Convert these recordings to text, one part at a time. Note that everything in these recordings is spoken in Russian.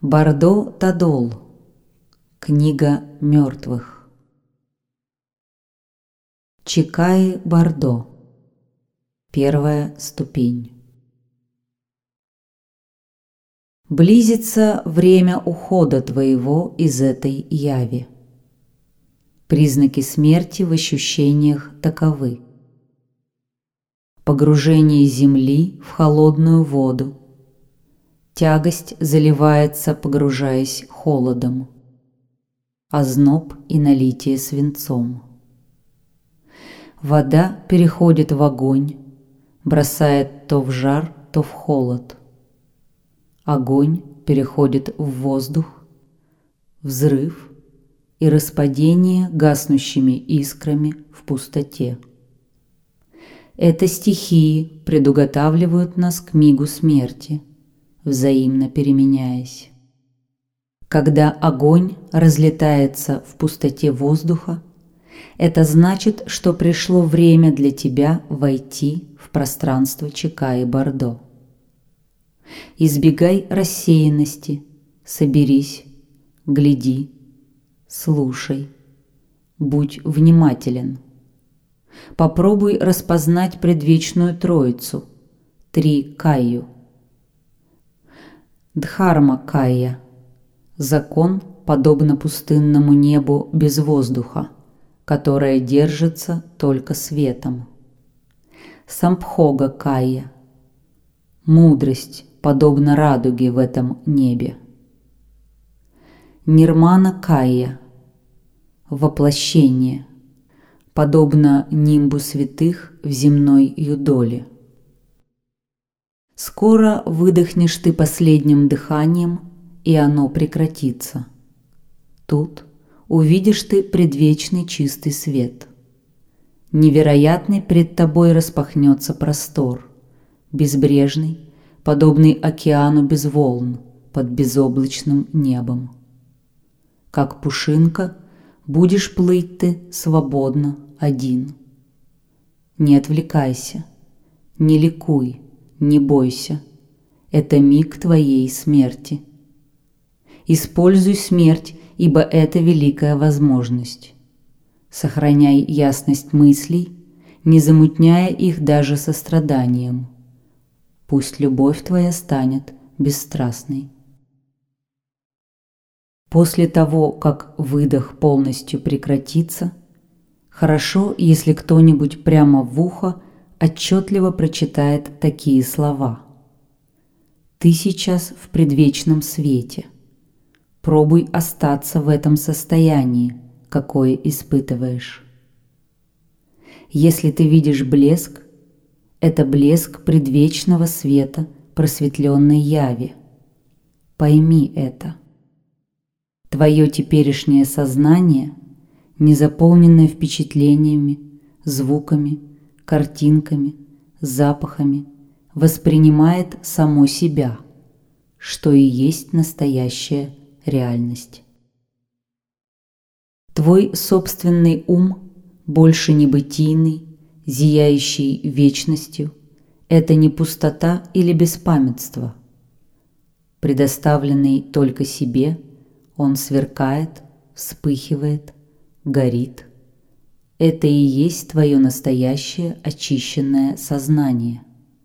Бардо Тадол. Книга мертвых. Чикаи Бардо. Первая ступень. Близится время ухода твоего из этой яви. Признаки смерти в ощущениях таковы: погружение земли в холодную воду. Тягость заливается, погружаясь холодом. Озноб и налитие свинцом. Вода переходит в огонь, бросает то в жар, то в холод. Огонь переходит в воздух, взрыв и распадение гаснущими искрами в пустоте. Это стихии предуготавливают нас к мигу смерти, взаимно переменяясь. Когда огонь разлетается в пустоте воздуха, это значит, что пришло время для тебя войти в пространство Чикаи Бардо. Избегай рассеянности, соберись, гляди, слушай, будь внимателен. Попробуй распознать предвечную Троицу, три Кайю. Дхарма Кайя – закон, подобно пустынному небу без воздуха, которое держится только светом. Самбхога Кайя – мудрость, подобно радуге в этом небе. Нирмана Кайя – воплощение, подобно нимбу святых в земной юдоле. Скоро выдохнешь ты последним дыханием, и оно прекратится. Тут увидишь ты предвечный чистый свет. Невероятный пред тобой распахнется простор, безбрежный, подобный океану без волн под безоблачным небом. Как пушинка будешь плыть ты свободно один. Не отвлекайся, не ликуй, не бойся, это миг твоей смерти. Используй смерть, ибо это великая возможность. Сохраняй ясность мыслей, не замутняя их даже состраданием. Пусть любовь твоя станет бесстрастной. После того, как выдох полностью прекратится, хорошо, если кто-нибудь прямо в ухо отчетливо прочитает такие слова: «Ты сейчас в предвечном свете. Пробуй остаться в этом состоянии, какое испытываешь». Если ты видишь блеск, это блеск предвечного света просветленной яви. Пойми это. Твое теперешнее сознание, не заполненное впечатлениями, звуками, картинками, запахами, воспринимает само себя, что и есть настоящая реальность. Твой собственный ум, больше не бытийный, зияющий вечностью, это не пустота или беспамятство. Предоставленный только себе, он сверкает, вспыхивает, горит. Это и есть твое настоящее очищенное сознание.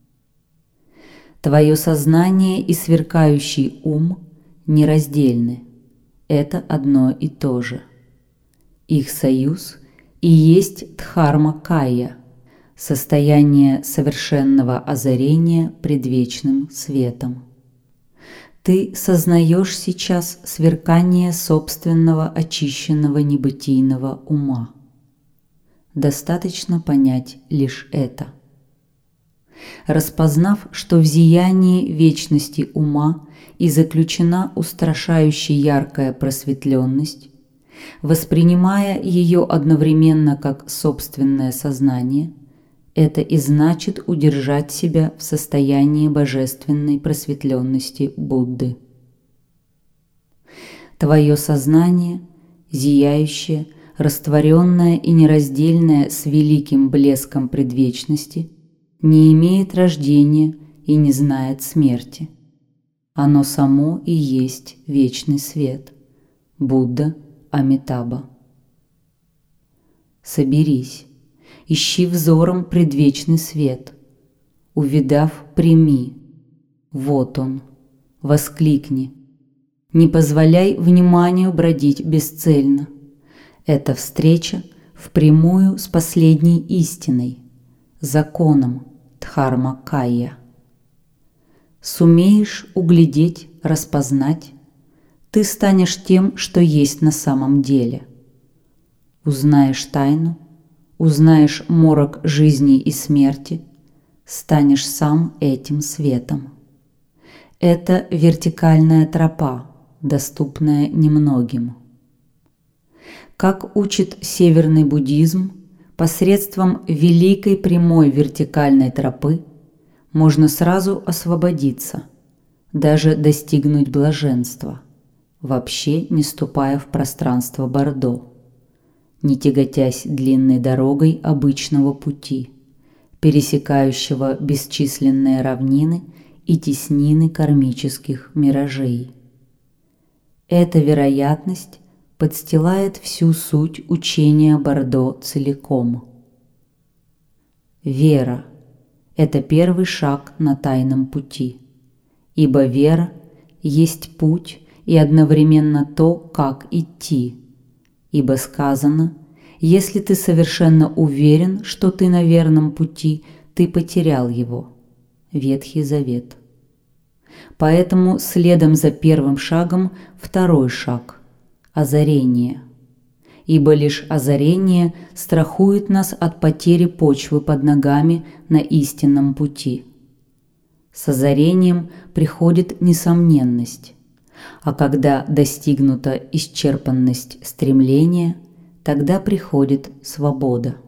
Твое сознание и сверкающий ум нераздельны. Это одно и то же. Их союз и есть Дхарма Кайя, состояние совершенного озарения предвечным светом. Ты сознаешь сейчас сверкание собственного очищенного небытийного ума. Достаточно понять лишь это. Распознав, что в зиянии вечности ума и заключена устрашающе яркая просветленность, воспринимая ее одновременно как собственное сознание, это и значит удержать себя в состоянии божественной просветленности Будды. Твое сознание, зияющее, растворенное и нераздельное с великим блеском предвечности, не имеет рождения и не знает смерти. Оно само и есть вечный свет. Будда Амитаба. Соберись, ищи взором предвечный свет. Увидав, прими. Вот он. Воскликни. Не позволяй вниманию бродить бесцельно. Это встреча впрямую с последней истиной, законом Дхарма-кайя. Сумеешь углядеть, распознать, ты станешь тем, что есть на самом деле. Узнаешь тайну, узнаешь морок жизни и смерти, станешь сам этим светом. Это вертикальная тропа, доступная немногим. Как учит северный буддизм, посредством великой прямой вертикальной тропы можно сразу освободиться, даже достигнуть блаженства, вообще не ступая в пространство Бордо, не тяготясь длинной дорогой обычного пути, пересекающего бесчисленные равнины и теснины кармических миражей. Эта вероятность подстилает всю суть учения Бордо целиком. Вера – это первый шаг на тайном пути, ибо вера есть путь и одновременно то, как идти, ибо сказано: если ты совершенно уверен, что ты на верном пути, ты потерял его. Ветхий Завет. Поэтому следом за первым шагом второй шаг – озарение. Ибо лишь озарение страхует нас от потери почвы под ногами на истинном пути. С озарением приходит несомненность, а когда достигнута исчерпанность стремления, тогда приходит свобода.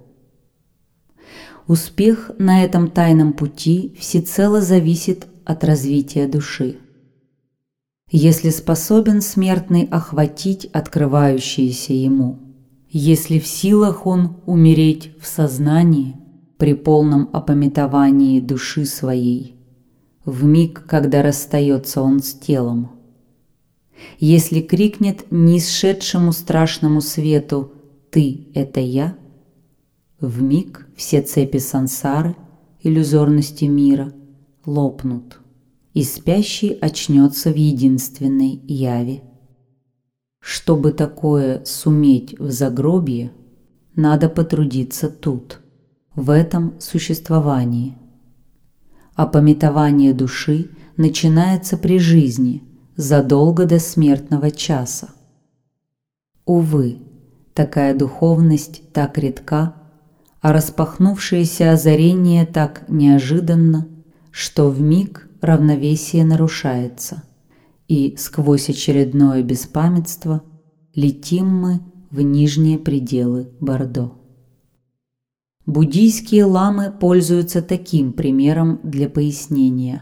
Успех на этом тайном пути всецело зависит от развития души. Если способен смертный охватить открывающееся ему, если в силах он умереть в сознании при полном опамятовании души своей, в миг, когда расстается он с телом, если крикнет ниисшедшему страшному свету «Ты – это я», в миг все цепи сансары, иллюзорности мира, лопнут, и спящий очнется в единственной яве. Чтобы такое суметь в загробье, надо потрудиться тут, в этом существовании. Опамятование души начинается при жизни, задолго до смертного часа. Увы, такая духовность так редка, а распахнувшееся озарение так неожиданно, что вмиг равновесие нарушается, и сквозь очередное беспамятство летим мы в нижние пределы Бордо. Буддийские ламы пользуются таким примером для пояснения.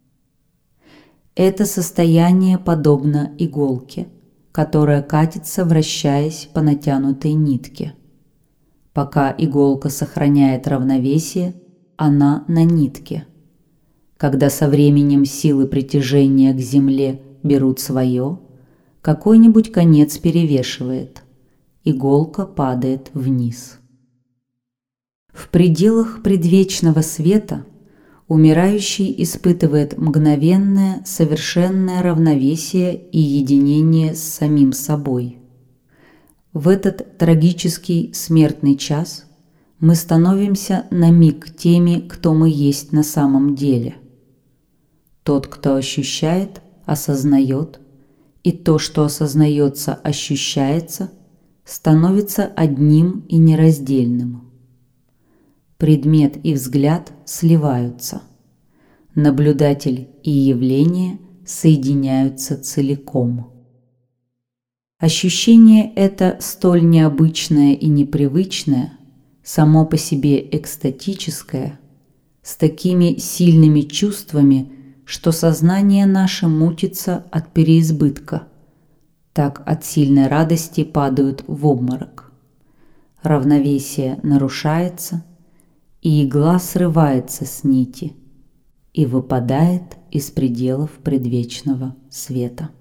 Это состояние подобно иголке, которая катится, вращаясь по натянутой нитке. Пока иголка сохраняет равновесие, она на нитке. Когда со временем силы притяжения к земле берут свое, какой-нибудь конец перевешивает, иголка падает вниз. В пределах предвечного света умирающий испытывает мгновенное, совершенное равновесие и единение с самим собой. В этот трагический смертный час мы становимся на миг теми, кто мы есть на самом деле. Тот, кто ощущает, осознает, и то, что осознается, ощущается, становится одним и нераздельным. Предмет и взгляд сливаются. Наблюдатель и явление соединяются целиком. Ощущение это столь необычное и непривычное, само по себе экстатическое, с такими сильными чувствами, что сознание наше мутится от переизбытка, так от сильной радости падают в обморок. Равновесие нарушается, и игла срывается с нити, и выпадает из пределов предвечного света.